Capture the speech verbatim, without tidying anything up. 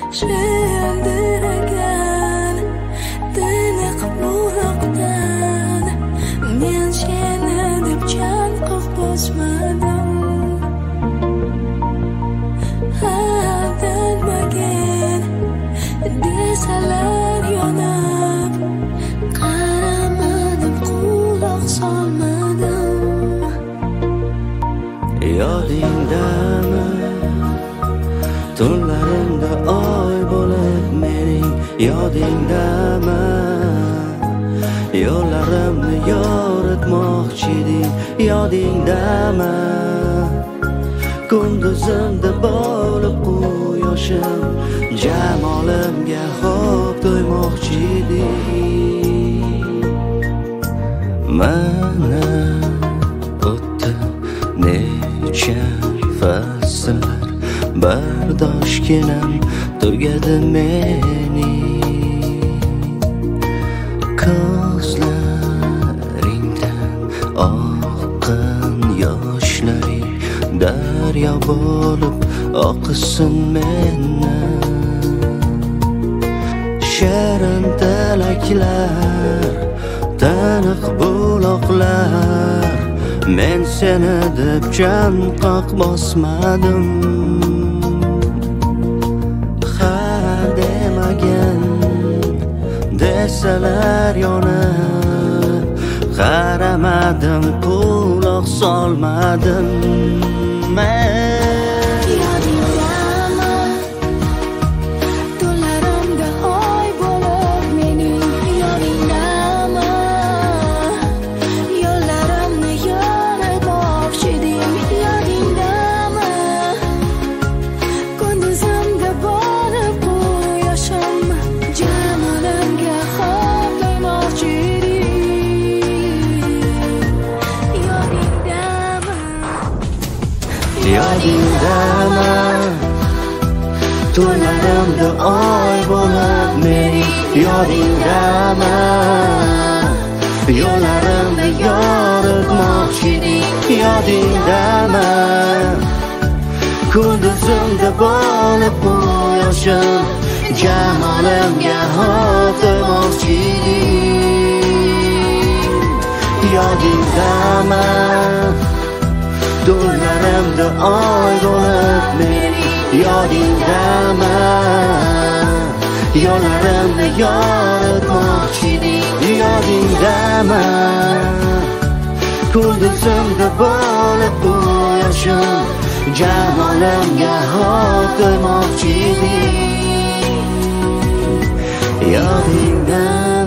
Sendiragan tiniq buloqdan men seni deb chanqoq bosmadim. Aldanmagin desalar yonib, qaramadim, quloq solmadim. Yodingdami tunlarimda oy bo'lib mening, yodingdami yo'llarimni yoritmoqchiding, yodingdami kunduzimda bo'lib quyoshim, jamolimga xo'p to'ymoqchiding. Mana o'tdi necha fasllar, bardoshginam tugadi mening. Ko'zlaringdan oqqan yoshlaring daryo bo'lib oqsin mendan. Shirin tilaklar, taniq buloqlar, men seni deb chanqoq bosmadim. Ha demagin desalar yonib, qaramadim, quloq solmadim. Men Yodingdami tunlarimda oy bo'lib mening, yodingdami yo'llarimni yoritmoqchiding, yodingdami kunduzimda bo'lib quyoshim, jamolimga xo'p to'ymoqchiding. Yodingdami yodingdami tunlarimda oy bo'lib mening, yodingdami yo'llarimni yoritmoqchiding, yodingdami kunduzimda bo'lib quyoshim, jamolimga xo'p to'ymoqchiding. Yodingdami tunlarimda oy bo'lib mening, yodingdami yo'llarimni yoritmoqchiding, yodingdami kunduzimda bo'lib quyoshim, jamolimga xo'p to'ymoqchiding. Yodingdami